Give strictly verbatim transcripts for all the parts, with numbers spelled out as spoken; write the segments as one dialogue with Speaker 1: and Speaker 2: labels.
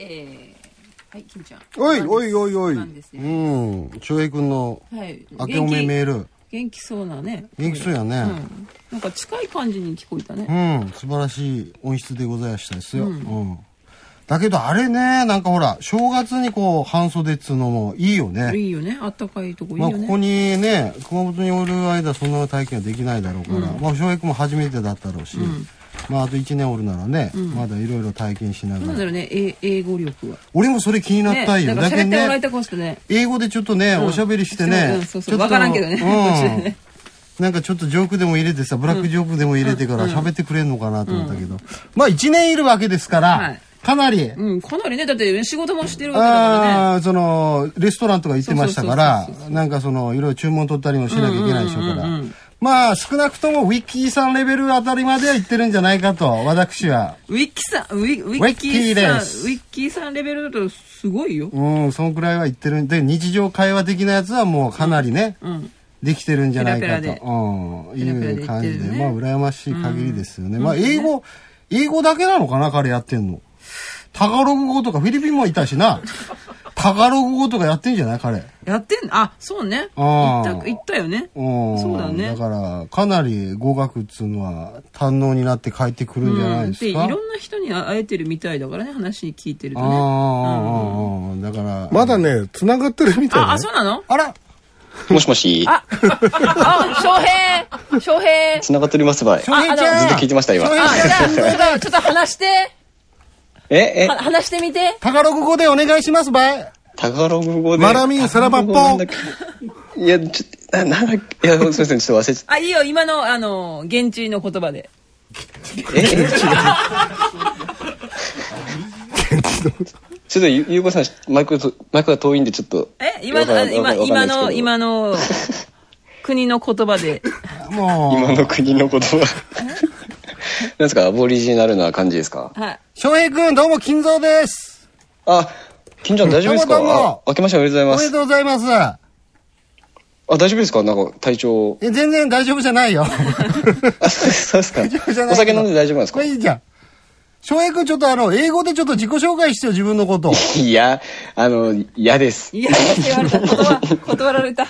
Speaker 1: えー、はい、金ちゃん。
Speaker 2: おいおいおいおい。
Speaker 1: ね、
Speaker 2: うん。翔平くんの明けおめメール。
Speaker 1: 元気そうなね。
Speaker 2: 元気そうやね。
Speaker 1: うん。なんか近い感じに聞こえたね。
Speaker 2: うん。素晴らしい音質でございましたですよ。うん。うん、だけどあれね、なんかほら、正月にこう、半袖っつうのもいいよね。
Speaker 1: いいよね。あったかいとこいいよね。
Speaker 2: まあ、ここにね、熊本におる間そんな体験はできないだろうから、うん、まあ、翔平くんも初めてだったろうし、うん、まあ、あといちねんおるならね、うん、まだいろいろ体験しながら。
Speaker 1: なんだろうね、え英語力は。
Speaker 2: 俺もそれ気になったよ。
Speaker 1: ね、だけどね、
Speaker 2: 英語でちょっとね、うん、おしゃべりしてね。
Speaker 1: うん、そうそう、わからんけどね。
Speaker 2: うんなんかちょっとジョークでも入れてさ、ブラックジョークでも入れてから喋ってくれんのかなと思ったけど。うん、まあ一年いるわけですから、はい、かなり。
Speaker 1: うん、かなりね、だって仕事もしてるわけだからね。
Speaker 2: ああ、その、レストランとか行ってましたから、なんかその、いろいろ注文取ったりもしなきゃいけないでしょうから。まあ少なくともウィッキーさんレベルあたりまでは行ってるんじゃないかと、私は。
Speaker 1: ウィッキーさん、ウィウィッキーさん、ウィッキーさんレベルだとすごいよ。
Speaker 2: うん、そのくらいは行ってるんで、日常会話的なやつはもうかなりね。うんうんできてるんじゃないかと、うん、いう感じで、まあ羨ましい限りですよね。まあ英語、英語だけなのかな彼やってんの。タガログ語とかフィリピンもいたしな。タガログ語とかやってんじゃない彼。
Speaker 1: やってんあ、そうね。言った、言ったよね。そうだね。
Speaker 2: だからかなり語学っつうのは堪能になって帰ってくるんじゃないですか。
Speaker 1: でいろんな人に会えてるみたいだからね話聞いてるとね。
Speaker 2: ああ、だから
Speaker 3: まだね繋がってるみたいね。
Speaker 1: あ、そうなの？
Speaker 2: あら。
Speaker 4: もしもし。
Speaker 1: あ、あ、翔平、翔平。
Speaker 4: 繋がっておりますばい。
Speaker 2: 翔平ちゃん。
Speaker 4: ずっと聞いてました今。
Speaker 1: あ、じゃあちょっと話して。
Speaker 4: ええ。
Speaker 1: 話してみて。
Speaker 2: タガログ語でお願いしますばい。
Speaker 4: タガログ語で。
Speaker 2: マラミンサラバッポ。
Speaker 4: いやちょっとななんだっけいやすみませんちょっと忘れちゃった。
Speaker 1: あいいよ今のあの現地の言葉で。
Speaker 4: え現地の。ちょっとゆうこさんマイクマイクが遠いんでちょっと
Speaker 1: え今の今今の今の国の言葉で
Speaker 2: も
Speaker 4: う今の国の言葉なんですかアボリジナルな感じですか。
Speaker 1: はい
Speaker 2: 翔平くんどうも金蔵です。
Speaker 4: あ金ちゃん大丈夫ですか。
Speaker 2: どうもどうも
Speaker 4: 明けましておめでとうございます。
Speaker 2: おめでとうございます。
Speaker 4: あ大丈夫ですかなんか体調。
Speaker 2: え全然大丈夫じゃないよ。
Speaker 4: あそうですか。
Speaker 2: 大丈夫じゃない。
Speaker 4: お酒飲んで大丈夫なんですか。
Speaker 2: これいいじゃん。翔平くんちょっとあの英語でちょっと自己紹介してよ自分のこと。
Speaker 4: いやあの嫌です。
Speaker 1: いやって言われた断断られた。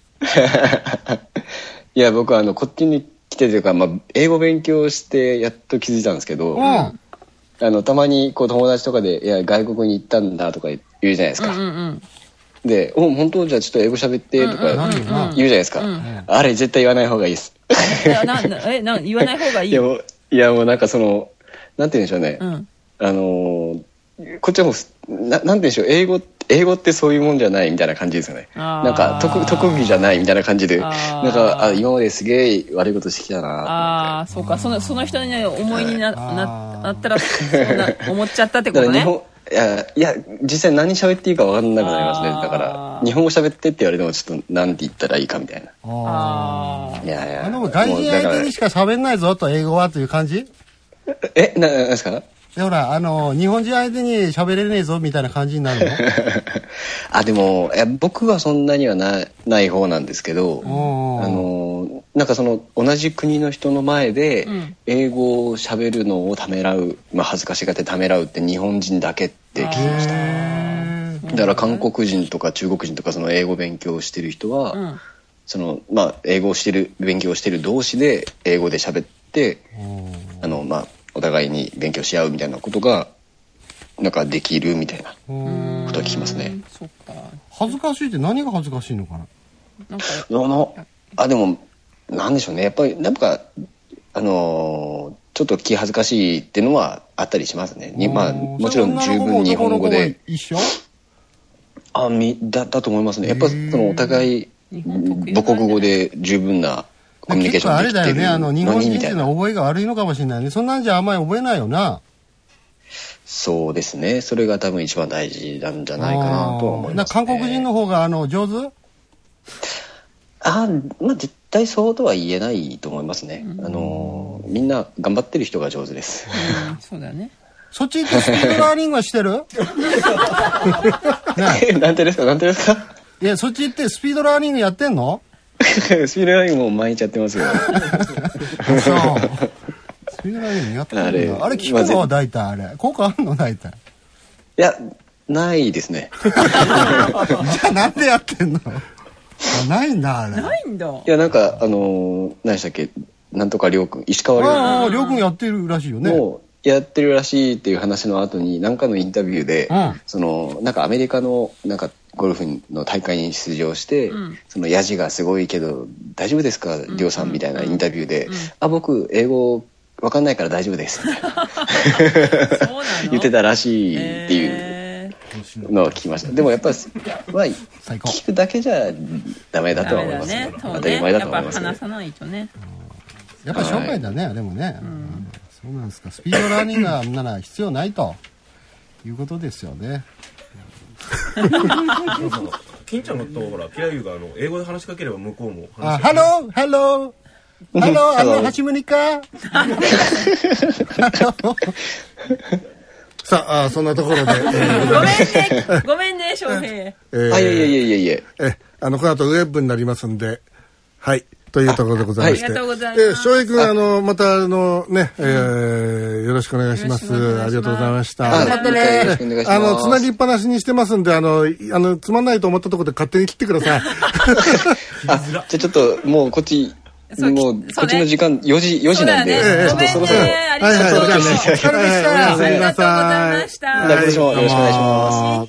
Speaker 4: いや僕はあのこっちに来てというかまあ英語勉強してやっと気づいたんですけど、うん、あのたまにこう友達とかでいや外国に行ったんだとか言うじゃないですか。うんうんうんで、お本当じゃあちょっと英語喋ってとか言うじゃないですか。あれ絶対言わない方がいいです。
Speaker 1: ななえな言わない方がいい。
Speaker 4: いやもういやもうなんかそのなんて言うんでしょうね。うん、あのー、こっちはもうななんて言うんでしょう英語英語ってそういうもんじゃないみたいな感じですよね。なんか特特技じゃないみたいな感じで、なんかあ今まですげえ悪いことしてきたな。
Speaker 1: ああそうかそのその人に、ね、思いになななったらそんな思っちゃったってことね。
Speaker 4: いやいや実際何喋っていいか分かんなくなりますね。だから日本語喋ってって言われてもちょっと何て言ったらいいかみたいな。
Speaker 2: ああいやいやあの外人相手にしか喋んないぞと英語はという感じ。
Speaker 4: えななんですか。
Speaker 2: ほらあの日本人相手に喋れねえぞみたいな感じになるの。
Speaker 4: あでもいや僕はそんなにはなない方なんですけど、あのなんかその同じ国の人の前で英語を喋るのをためらう、まあ、恥ずかしがってためらうって日本人だけって聞きました。だから韓国人とか中国人とかその英語勉強してる人は、うん、そのまあ英語をしてる勉強してる同士で英語で喋ってあのまあお互いに勉強し合うみたいなことがなんかできるみたいなことは聞きますね。
Speaker 1: そっか。
Speaker 2: 恥ずかしいって何が恥ずかしいのかな。
Speaker 4: なんかのあでもなんでしょうねやっぱりなんかあのー、ちょっと気恥ずかしいっていうのはあったりしますね。にまあもちろん十分日本語で
Speaker 2: 一緒
Speaker 4: あみだだと思いますね。やっぱそのお互い母国語で十分なコミュニケーションできてるのにみたいな。結構あれだよね。あの日本人っていうのは覚えが悪いのかもしれないね。そんなんじゃあんまり覚えないよな。そうですね。それが多分一番大事なんじゃないかなとは思います、ね。
Speaker 2: 韓国人の方があの上手？
Speaker 4: あまあ絶対そうとは言えないと思いますね。うん、あのみんな頑張ってる人が上手です。
Speaker 1: うん、そうだね。
Speaker 2: そっちってスピードラーニングはしてる？
Speaker 4: ね、なんてですかなんてですか？
Speaker 2: いやそっちってスピードラーニングやってんの？
Speaker 4: スピードラーニングも毎日やってますよ。そう。
Speaker 2: スピードラーニングやってるんだ。あれ、あれ聞くのは大体あれ。効果あんの大体。
Speaker 4: いや、ないですね。
Speaker 2: じゃあなんでやってんの？あ、ないんだ、あれ。
Speaker 1: ないんだ。い
Speaker 4: や、なんか、あのー、何でしたっけ、なんとかりょうくん、石川りょうくん。
Speaker 2: ああ、りょうくんやってるらしいよね。
Speaker 4: もう、やってるらしいっていう話の後に、何かのインタビューで、うん、その、なんかアメリカの、なんか、ゴルフの大会に出場して、うん、そのヤジがすごいけど、大丈夫ですか、りょうさんみたいなインタビューで、うんうん、あ、僕、英語、わかんないから大丈夫ですみたいな言ってたらしいっていうのを聞きました。でもやっぱり、まあ、聞くだけじゃダメだとは思いますね。ね、当たり前だと思いますね。やっぱ話さないとね。
Speaker 2: やっぱ商売だね、はい、でもね、うん、そうなんですか。スピードラーニングはなら必要ないということですよね。
Speaker 3: 金ちゃんのとほらキラユがあの英語で話しかければ向こうも
Speaker 2: 話しかける。あ、ハローハローハロー、あの、はちむにかさあ、あそんなところで。え
Speaker 1: ー、ごめんね、ごめんね、翔平。
Speaker 4: えー、あ、いやいやいやいやいや。
Speaker 2: え、あの、この後ウェブになりますんで、はい、というところでございまして。
Speaker 1: ありがとうございます。
Speaker 2: えー、翔平君、あの、また、あの、ね、えー、よろしくお願いします。ありがとうございました。
Speaker 4: またね、
Speaker 2: あの、つなぎっぱなしにしてますんで、あの、あの、つまんないと思ったところで勝手に切ってください。
Speaker 4: あ、じゃあちょっと、もうこっち、もうこっちの時間よじよじなんで、ちょっとそろそろ。はいはいはい。
Speaker 1: ありがとうございました。ありがとうございました。
Speaker 4: 私もよろしくお願いします。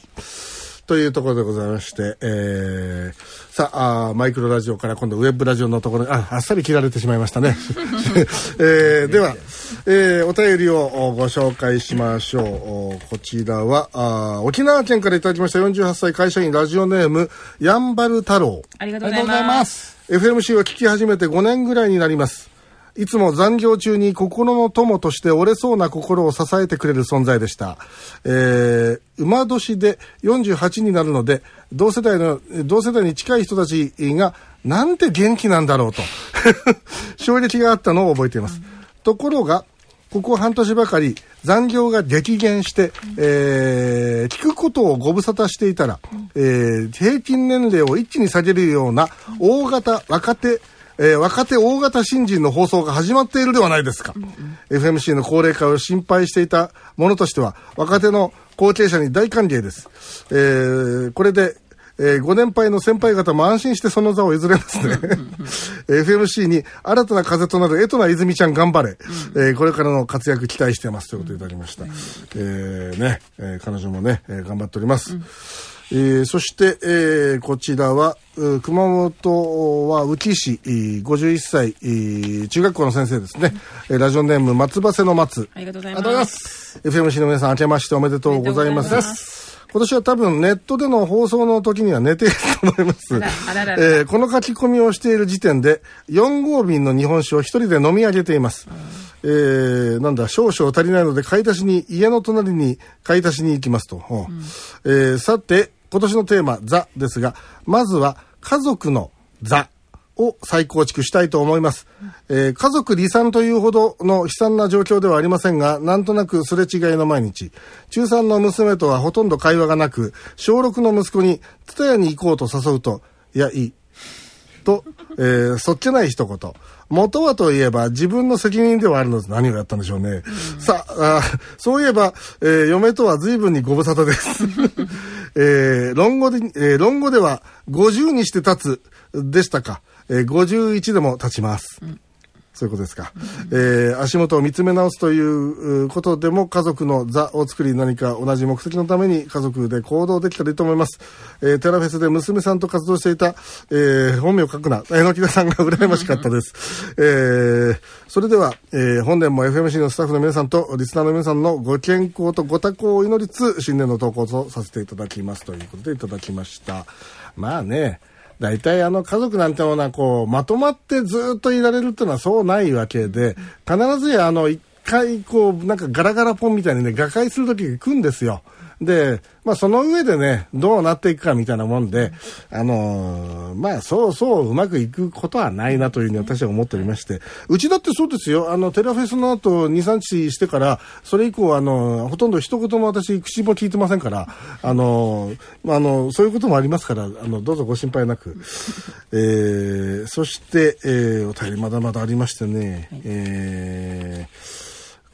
Speaker 2: というところでございまして、えー、さああマイクロラジオから今度ウェブラジオのところにああっさり切られてしまいましたね。えー、では、えー、お便りをご紹介しましょう。こちらはあ沖縄県からいただきましたよんじゅうはっさい会社員ラジオネームやんばる太郎。
Speaker 1: ありがとうございます。
Speaker 2: エフエムシー を聞き始めてごねんぐらいになります。いつも残業中に心の友として折れそうな心を支えてくれる存在でした。えー、馬年でよんじゅうはちになるので、同世代の、同世代に近い人たちがなんて元気なんだろうと衝撃があったのを覚えています。うん、ところが、ここ半年ばかり残業が激減して、うん、えー、聞くことをご無沙汰していたら、うん、えー、平均年齢を一気に下げるような大型若手、えー、若手大型新人の放送が始まっているではないですか。うんうん、エフエムシー の高齢化を心配していたものとしては若手の後継者に大歓迎です。えー、これでえー、ご年配の先輩方も安心してその座を譲れますね。エフエムシー に新たな風となる江戸名泉ちゃん頑張れ、うんえー、これからの活躍期待してますということでいただきました。うんえーねえー、彼女もね、えー、頑張っております。うんえー、そして、えー、こちらは熊本は宇城市ごじゅういっさい中学校の先生ですね、うん、ラジオネーム松葉瀬の松。
Speaker 1: ありがとうございます。
Speaker 2: エフエムシー の皆さん明けましておめでとうございます。今年は多分ネットでの放送の時には寝ていると思います。あらあららら、えー、この書き込みをしている時点でよんごうびんの日本酒を一人で飲み上げています。えー、なんだ少々足りないので買い足しに家の隣に買い足しに行きますと、うんえー、さて今年のテーマザですが、まずは家族のザを再構築したいと思います。えー、家族離散というほどの悲惨な状況ではありませんが、なんとなくすれ違いの毎日。中さんの娘とはほとんど会話がなく、小ろくの息子に蔦屋に行こうと誘うと、いや、いい。と、えー、そっけない一言。元はといえば自分の責任ではあるのです。何をやったんでしょうね。うん、さあ、そういえば、えー、嫁とは随分にご無沙汰です。えー、論語で、えー、論語ではごじゅうにして立つでしたか。えー、ごじゅういちでも立ちます。うんそういうことですか、うんえー、足元を見つめ直すということでも家族の座を作り何か同じ目的のために家族で行動できたらいいと思います、えー、テラフェスで娘さんと活動していた、えー、本名を書くな榎木田さんが羨ましかったです、えー、それでは、えー、本年も エフエムシー のスタッフの皆さんとリスナーの皆さんのご健康とご多幸を祈りつつ新年の投稿とさせていただきますということでいただきました。まあね大体あの家族なんてものはこうまとまってずっといられるっていうのはそうないわけで、必ずやあの一回こうなんかガラガラポンみたいにね瓦解する時が来るんですよ。で、まあその上でねどうなっていくかみたいなもんで、あのー、まあそうそううまくいくことはないなというふうに私は思っておりまして、うちだってそうですよ。あのテラフェスの後 にさんにちしてからそれ以降あのほとんど一言も私口も聞いてませんから、あのー、あのそういうこともありますからあのどうぞご心配なく。えー、そして、えー、お便りまだまだありましてね、はい、えー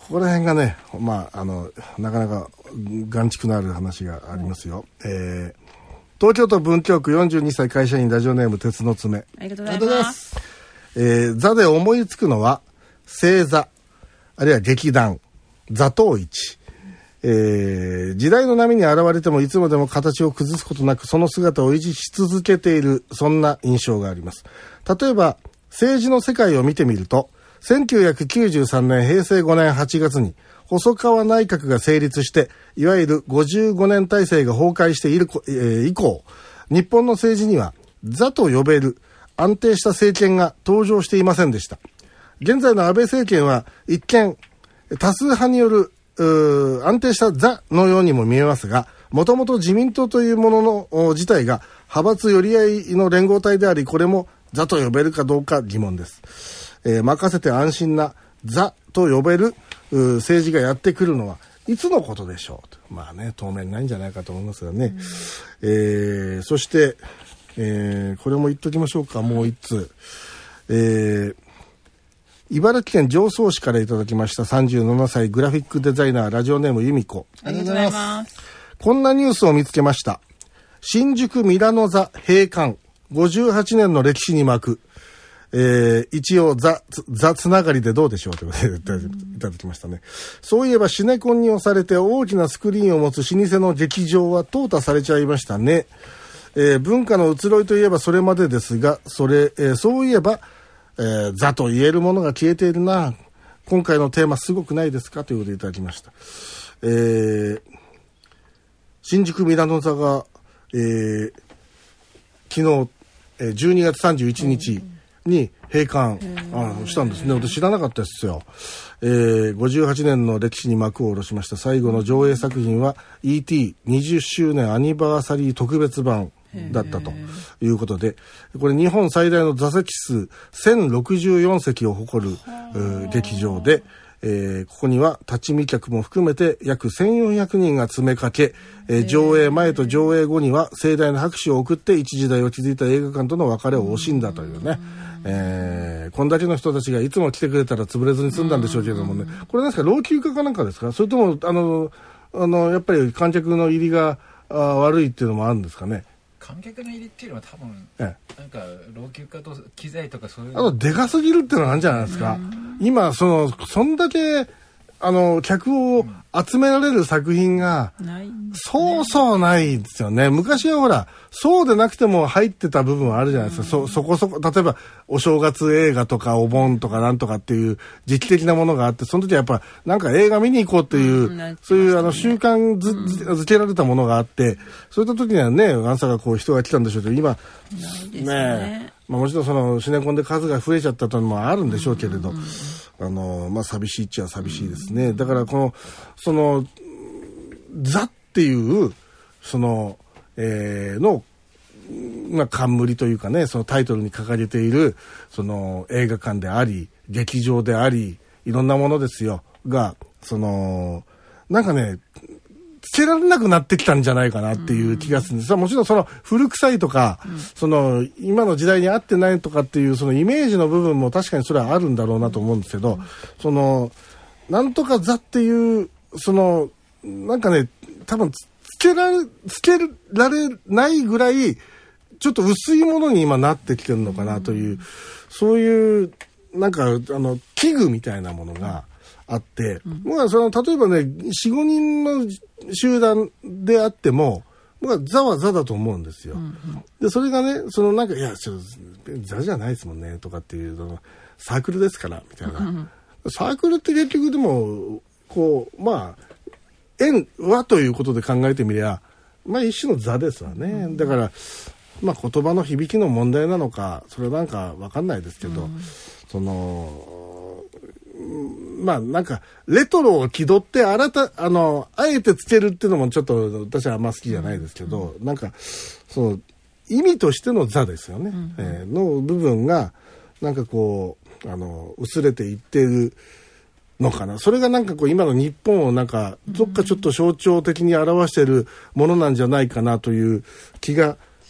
Speaker 2: ここら辺がね、まあ、あの、なかなか眼蓄のある話がありますよ。うん、えー、東京都文京区よんじゅうにさい会社員ラジオネーム鉄の爪。
Speaker 1: ありがとうございます。
Speaker 2: えー、座で思いつくのは、正座、あるいは劇団、座頭市。えー、時代の波に現れてもいつまでも形を崩すことなくその姿を維持し続けている、そんな印象があります。例えば政治の世界を見てみると、せんきゅうひゃくきゅうじゅうさんねんへいせいごねんはちがつに細川内閣が成立して、いわゆるごじゅうごねん体制が崩壊している、えー、以降、日本の政治には座と呼べる安定した政権が登場していませんでした。現在の安倍政権は一見多数派による安定した座のようにも見えますが、もともと自民党というものの自体が派閥寄り合いの連合体であり、これも座と呼べるかどうか疑問です。えー、任せて安心な座と呼べる政治がやってくるのはいつのことでしょうと。まあね、当面ないんじゃないかと思いますがね。うん、えー、そして、えー、これも言っときましょうか。もう一通。えー茨城県常総市からいただきました。さんじゅうななさいグラフィックデザイナーラジオネーム由美子。
Speaker 1: ありがとうございます。
Speaker 2: こんなニュースを見つけました。新宿ミラノ座閉館ごじゅうはちねんの歴史に幕、えー、一応ザザつながりでどうでしょうということでいただきましたね。そういえばシネコンに押されて大きなスクリーンを持つ老舗の劇場は淘汰されちゃいましたね。えー、文化の移ろいといえばそれまでですが、それ、えー、そういえばえー、座と言えるものが消えているな。今回のテーマすごくないですかということでいただきました。えー、新宿ミラノ座が、えー、昨日、えー、じゅうにがつさんじゅういちにちに閉館あしたんですね。私知らなかったですよ。えー、ごじゅうはちねんの歴史に幕を下ろしました。最後の上映作品は イーティーにじゅっしゅうねんアニバーサリー特別版だったということで、これ日本最大の座席数せんろくじゅうよんせきを誇る劇場で、えー、ここには立ち見客も含めて約せんよんひゃくにんが詰めかけ、えー、上映前と上映後には盛大な拍手を送って一時代を築いた映画館との別れを惜しんだというね、えー、こんだけの人たちがいつも来てくれたら潰れずに済んだんでしょうけれどもね、これなんですか、老朽化かなんかですか、それともあのあのやっぱり観客の入りがあ悪いっていうのもあるんですかね。
Speaker 5: 観客の入りっていうのは多分、ええ、なんか老朽化と機材とかそういう、
Speaker 2: あとでかすぎるっていうのがあるんじゃないですか。今そのそんだけあの客を集められる作品がそうそうないですよね。昔はほらそうでなくても入ってた部分はあるじゃないですか。そそこそこ、例えばお正月映画とかお盆とかなんとかっていう時期的なものがあって、その時はやっぱなんか映画見に行こうっていう、うん、そういうあの習慣づ、づ、づけられたものがあって、そういった時にはね、朝がこう人が来たんでしょうけど、今ね, ねまあ、もちろんそのシネコンで数が増えちゃったというのもあるんでしょうけれど、うんうんうん、あのまあ寂しいっちゃ寂しいですね。だからこのその座っていうその、えー、のまあ冠というかね、そのタイトルに掲げているその映画館であり劇場でありいろんなものですよが、そのなんかねつけられなくなってきたんじゃないかなっていう気がするんです。うん、もちろんその古臭いとか、うん、その今の時代に合ってないとかっていうそのイメージの部分も確かにそれはあるんだろうなと思うんですけど、うん、そのなんとか座っていうそのなんかね多分つけられつけられないぐらいちょっと薄いものに今なってきてるのかなという、うん、そういうなんかあの器具みたいなものがあって、うん、僕はその例えばね よん、ごにんの集団であっても僕は座は座だと思うんですよ。うんうん、でそれがねそのなんかいやちょっと座じゃないですもんねとかっていうのサークルですからみたいな、うん、サークルって結局でもこうまあ縁はということで考えてみりゃまあ一種の座ですわね。うん、だからまあ言葉の響きの問題なのかそれはなんか分かんないですけど、うん、そのまあなんかレトロを気取って新たあのあえてつけるっていうのもちょっと私はあんま好きじゃないですけど、うん、なんかその意味としての座ですよね、うんえー、の部分がなんかこうあの薄れていってるのかな。それがなんかこう今の日本をなんかどっかちょっと象徴的に表しているものなんじゃないかなという気が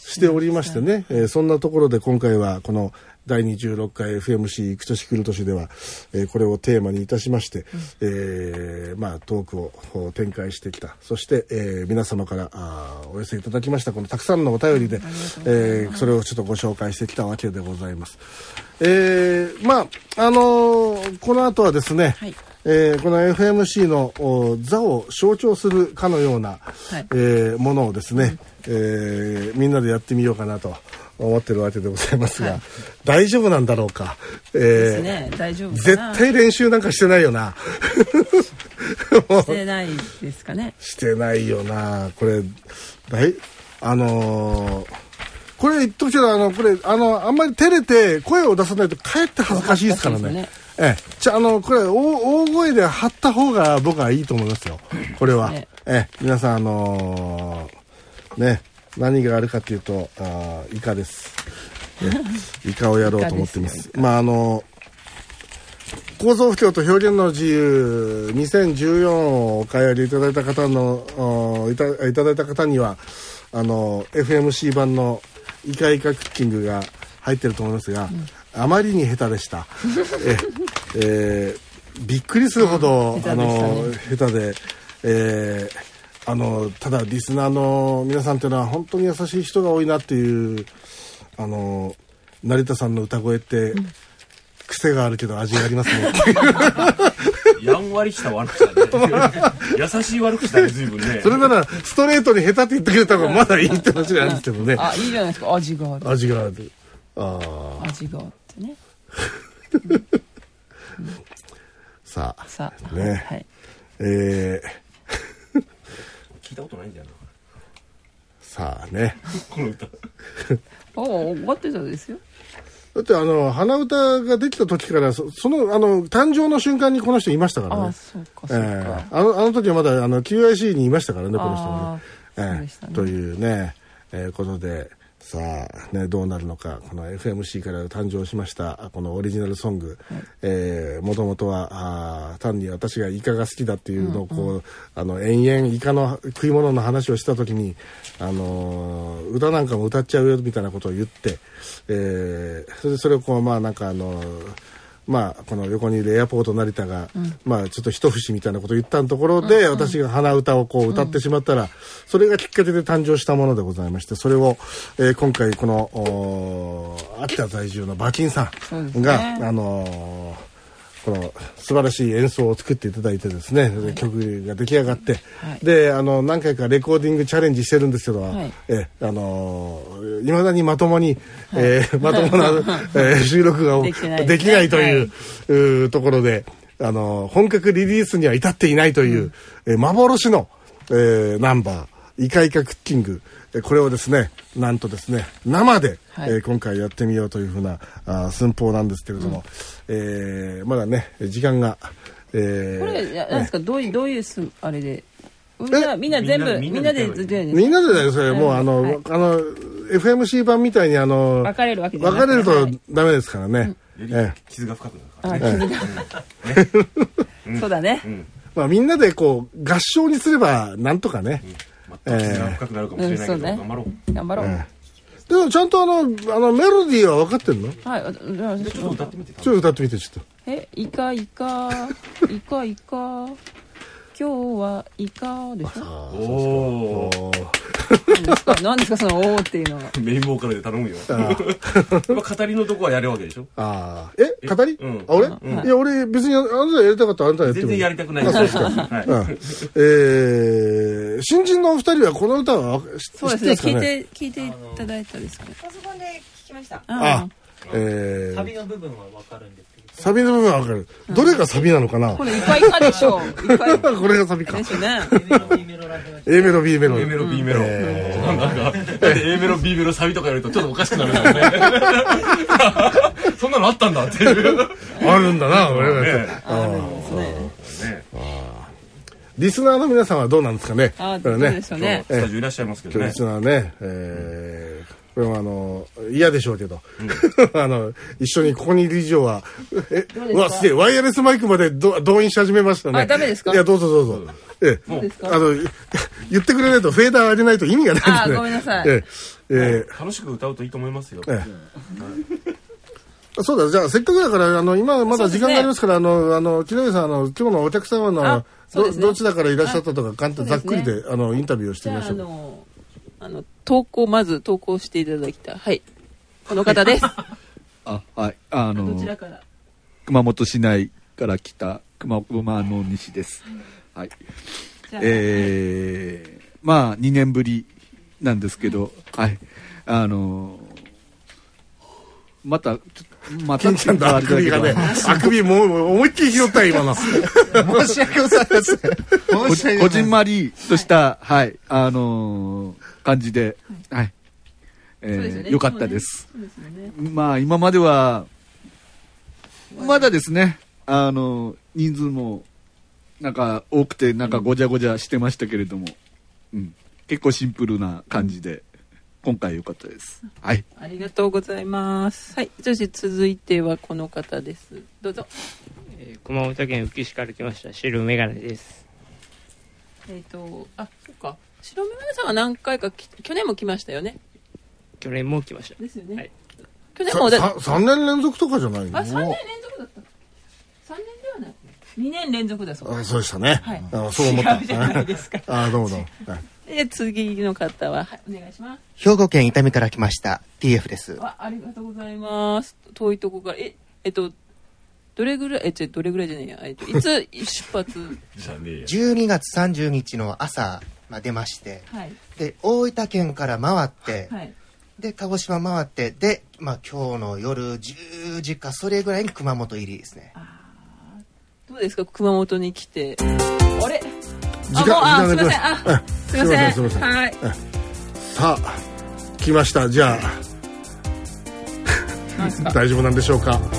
Speaker 2: しておりましてね、えー、そんなところで今回はこのだいにじゅうろっかい エフエムシー 行く年来る年では、えー、これをテーマにいたしまして、うん、えー、まあトークを展開してきた。そして、えー、皆様からあお寄せいただきましたこのたくさんのお便りで、えー、それをちょっとご紹介してきたわけでございます。えー、まああのー、この後はですね、はい、えー、この エフエムシー の座を象徴するかのような、はい、えー、ものをですね、うん、えー、みんなでやってみようかなと思ってるわけでございますが、はい、大丈夫なんだろうか。えー、ですね、大丈夫かな。絶対練習なんかしてないよな。
Speaker 1: してないですかね。
Speaker 2: してないよな。これ大あのー、これ言っとくけど、あのこれあのあんまり照れて声を出さないとかえって恥ずかしいですからね。ええ、じゃあのこれ大声で張った方が僕はいいと思いますよ。これは、ね、ええ、皆さんあのー、ね、何があるかというと、あイカです。イカをやろうと思っています。まああの構造不協と表現の自由にせんじゅうよんをお買い上げいただいた方のいたいただいた方にはあの エフエムシー 版のイカイカクッキングが入ってると思いますが、うん、あまりに下手でした。え、えー、びっくりするほど、うん、あの下手で、えー、あのただリスナーの皆さんというのは本当に優しい人が多いなっていう、あの成田さんの歌声って、うん、癖があるけど味がありますね。
Speaker 3: やんわりした悪口だね。優しい悪口だね、随分ね。
Speaker 2: それならストレートに下手って言ってくれた方がまだいいって話なんですけどね。
Speaker 1: あ、いいじゃないですか。味がある。
Speaker 2: 味がある。ああ。
Speaker 1: 味があってね。
Speaker 2: うん、さあ。
Speaker 1: さあ。
Speaker 2: ね。
Speaker 1: はい。
Speaker 2: え
Speaker 3: ー、聞いたことないんだよな。
Speaker 2: さあね。
Speaker 3: この歌。
Speaker 1: おお、終わってたですよ。
Speaker 2: だってあの鼻歌ができた時から そ, そのあの誕生の瞬間にこの人いましたからね。
Speaker 1: ああ、そうかそうか、えー、
Speaker 2: あのあの時はまだあの キューアイシー にいましたからね、この人もね。えー、そうでしたね。というね、えー、ことでさあね、どうなるのか。この エフエムシー から誕生しましたこのオリジナルソング、はい、えー、もともとはあ単に私がイカが好きだっていうのをこう、うんうん、あの延々イカの食い物の話をした時に、あのー、歌なんかも歌っちゃうよみたいなことを言って、えー、それでそれをこうまあなんかあのーまあ、この横にいるエアポート成田が、うん、まあちょっと一節みたいなことを言ったところで、うんうん、私が鼻歌をこう歌ってしまったら、うん、それがきっかけで誕生したものでございまして、それを、えー、今回この秋田在住の馬琴さんが、ね、あのーこの素晴らしい演奏を作っていただいてですね、はい、曲が出来上がって、はい、であの何回かレコーディングチャレンジしてるんですけど、はい、えあのいまだにまともに、はい、えー、まともな、えー、収録ができない、できないという、はい、うところで、あの本格リリースには至っていないという、うん、えー、幻の、えー、ナンバーイカイカクッキング、これをですねなんとですね生で、はい、えー、今回やってみようというふうなあ寸法なんですけれども、うん、えー、まだね時間が、えー、
Speaker 1: これなんですか、ね、どういうどういうすあれでみんなみんな全部みんなで
Speaker 2: みんなでだよそれ、もうあの、はい、あの エフエムシー 版みたいにあの
Speaker 1: 分かれるわけじゃなく
Speaker 2: て分かれるとダメですからね、
Speaker 3: うん、えー、傷が深くなる
Speaker 1: からね。あ、傷が、ね、そうだね、うん、
Speaker 2: まあみんなでこう合唱にすればなんとかね、
Speaker 3: うん、傷が深くなるかもしれないけど、うん、ね、頑張ろう
Speaker 1: 頑張ろう、え
Speaker 2: ー、でもちゃんとあのあのメロディーは分かってんの？
Speaker 1: はい、
Speaker 3: ちょっと歌ってみて。
Speaker 2: ちょっと歌ってみてちょっと。
Speaker 1: え、イカイカイカイカ今日はイカでしょ。
Speaker 3: おお。
Speaker 1: 何ですか何ですかそのおおっていうのは。
Speaker 3: メインボーカルで頼むよ。語りのとこはやるわけでしょ。
Speaker 2: ああ、え語り？
Speaker 3: うん、
Speaker 2: あ俺、うん？いや俺別にあなたやりたかったらあなたやっても。
Speaker 3: 全然やりたくないです。
Speaker 2: そうですか。はい。うん、えー、新人のお二人はこの歌は
Speaker 1: そうですね、聞いて聞いていただいたですかね。
Speaker 6: パソコンで聞きました。あ
Speaker 2: あ、えー、
Speaker 6: サビの部分はわかるんですけど。
Speaker 2: サビの部分はわかる。どれがサビなのかな。
Speaker 1: これイカイカでしょ。イカイカ。
Speaker 2: これがサビか。
Speaker 1: ですね。
Speaker 2: A メロ B メロ。
Speaker 3: A メロ B メロ。なんか A メロ B メロサビとかやるとちょっとおかしくなるんだよね。そんなのあったんだっていう。
Speaker 2: あるんだな。俺が
Speaker 1: ね。あるんですね。
Speaker 2: リスナーの皆さんはどうなんですかね。
Speaker 1: あ、そうですよね。
Speaker 3: スタジオいらっしゃいますけどね。
Speaker 2: リスナーね。えーこれはあの嫌でしょうけど、うん、あの一緒にここにいる以上はえうわすげえワイヤレスマイクまでど動員し始めましたね。
Speaker 1: あ、ダメですか。
Speaker 2: いやどうぞどうぞ。え
Speaker 1: そうですか。
Speaker 2: あの言ってくれないとフェーダー上げないと意味がないんですね。
Speaker 1: あ、ごめんなさい。
Speaker 2: ええ
Speaker 3: ー、楽しく歌うといいと思いますよ。
Speaker 2: ええ、そうだ、じゃあせっかくだからあの今まだ時間がありますから、ね、あのあの木下さんあの今日のお客様の ど,、ね、どちらからいらっしゃったとか簡単、ね、ざっくりであのインタビューをしてみましょう。
Speaker 1: あのあの投稿まず投稿していただきたい。はい、この方です。
Speaker 7: あ、はい、あの
Speaker 1: どちらから？
Speaker 7: 熊本市内から来た熊熊の西です。はい。えー、まあにねんぶりなんですけど、はい、あのまたまた
Speaker 2: 金ちゃんとあくびがね、あくびもう思いっきり拾ったよ今の。申し訳ございません。
Speaker 7: こ, こじんまりとした、はい、あのー、感じで、はい、えーね、よかったです。そうですね。まあ今まではまだですね、あの人数もなんか多くてなんかごちゃごちゃしてましたけれども、うん、結構シンプルな感じで今回良かったです。はい。
Speaker 1: ありがとうございます。はい。そして続いてはこの方です。どうぞ。
Speaker 8: えー、熊本県宇城市から来ました白メガネです。
Speaker 1: えっ、ー、とあ、そっか。白メガネさんは何回か去年も来ましたよね。
Speaker 8: 去年も来ました。
Speaker 1: ですよね。はい。
Speaker 2: 去年もださんねん連続とかじゃないの？
Speaker 1: あ、さんねん連続だった。さんねんではない。にねん連続だそうです。
Speaker 2: あ、そうでしたね。
Speaker 1: はい。
Speaker 2: あ、そう思った。
Speaker 1: 違うじゃないですか。
Speaker 2: あ、どうもどうも。はい、
Speaker 1: で次の方は、はい、お願いします。
Speaker 9: 兵庫県伊丹から来ました ティーエフ です。
Speaker 1: あ、ありがとうございます。遠いとこからええっとどれぐらいえどれぐらいじゃねえやえっといつ出発
Speaker 9: じゃねえやじゅうにがつさんじゅうにちの朝、まあ、出まして、はい、で大分県から回って、はい、で鹿児島回ってで、まあ、今日の夜じゅうじかそれぐらいに熊本入りですね。
Speaker 1: あどうですか熊本に来て。あれ
Speaker 2: 時間
Speaker 1: あ
Speaker 2: 時間が
Speaker 1: あすいませんすいませんすいません、はい、
Speaker 2: さあ来ました。じゃあ大丈夫なんでしょうか。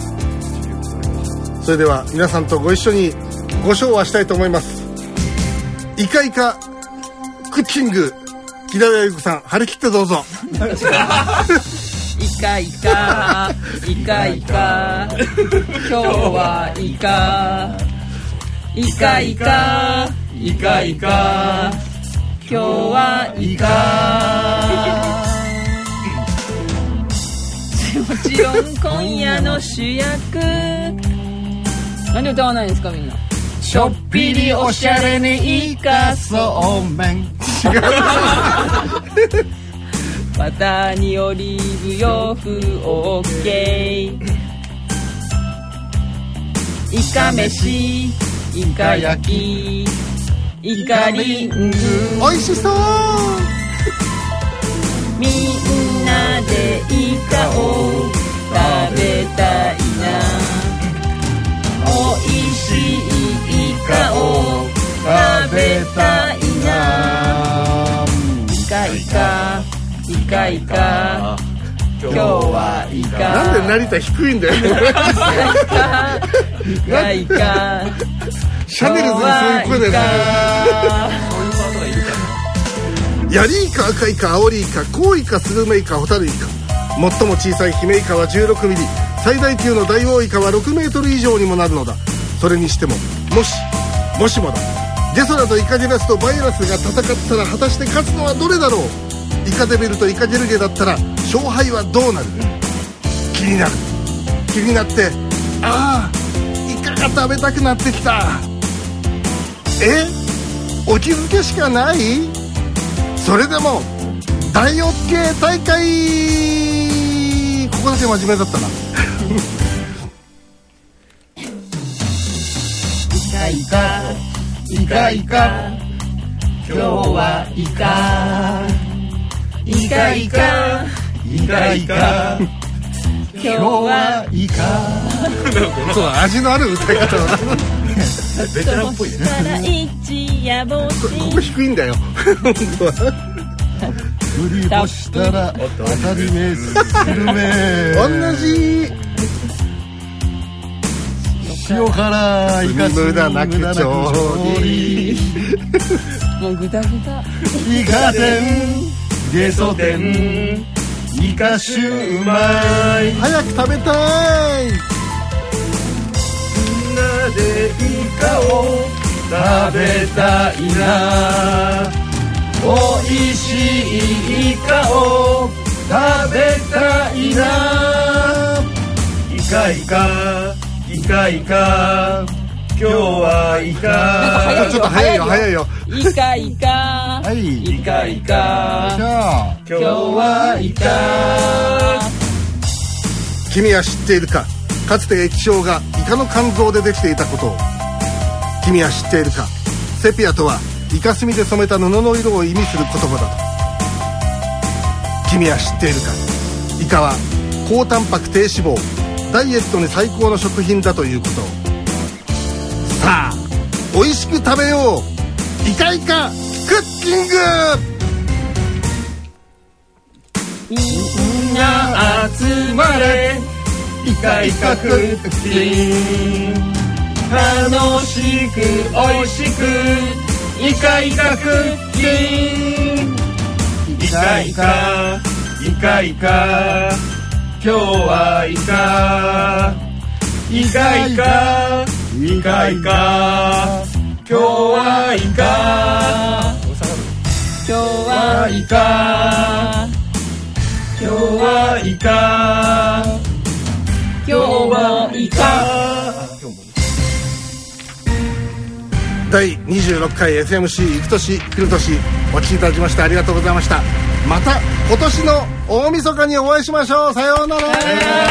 Speaker 2: それでは皆さんとご一緒にご唱和したいと思います。イカイカクッキング木田由子さん張り切ってどうぞ。
Speaker 1: イカイカイカイカ今日はイカイカイカイカイカ今日はイカもちろん今夜の主役何で歌わないんですかみんな。
Speaker 2: ちょっぴりおしゃれにイカそうめん。違う。
Speaker 1: バターにオリーブ洋風オッケー。イカ飯イカ焼きイカリング
Speaker 2: おいしそう。
Speaker 1: みんなでイカを食べたいな。おいしいイカを食べたいな。イカイカイカイカ今日はイカ。
Speaker 2: なんで成田低いんだよ。
Speaker 1: イカイカ
Speaker 2: シャネルズにそういう声だよね。
Speaker 3: そういうパートがいるか
Speaker 2: な。ヤリイカ赤イカ青リイカコウイカスルメイカホタルイカ最も小さいヒメイカはじゅうろくミリ最大級のダイオウイカはろくメートル以上にもなるのだ。それにしてももしもしもだゲソラとイカジェラスとバイラスが戦ったら果たして勝つのはどれだろう。イカデベルとイカジェルゲだったら勝敗はどうなる。気になる気になってああイカが食べたくなってきた。えお気づけしかない。それでも大 OK 大会ここだけ真面目だったな。
Speaker 1: イカイカイカイカ今日はイカイカイカイカイカ今日はイカ。
Speaker 2: そう味のある歌い方だな。
Speaker 3: ベテランっぽいね。
Speaker 2: ここ低いんだよ。本当は。振り干したら当たり目するめ。同じ。塩辛イカス無駄なく調理。
Speaker 1: もうグダグダ。
Speaker 2: イカ天ゲソ天イカシューマイ早く食べたい。みんなでイカを食べたいな。
Speaker 1: おいしいイカを食べたいな。イカイカイカイカ今日はイカ。
Speaker 2: ちょっと早いよ早いよ。
Speaker 1: イカイカはいイカイカ今日はイカ。
Speaker 2: 君は知っているか、かつて液晶がイカの肝臓でできていたことを。君は知っているか、セピアとはイカ墨で染めた布の色を意味する言葉だと。君は知っているか、イカは高タンパク低脂肪、ダイエットに最高の食品だということを。さあ美味しく食べよう、イカイカクッキング。
Speaker 1: みんな集まれイカイカクッキング。楽しく美味しくイカイカクッキング。イカイカイカイカ今日はイカ。イカイカイカイカ今日はイカ。今日はイカ。今日はイカ。今日はイカ。
Speaker 2: だいにじゅうろっかい エフエムシー 行く年来る年お聞きいただきましてありがとうございました。また今年の大晦日にお会いしましょう。さようなら。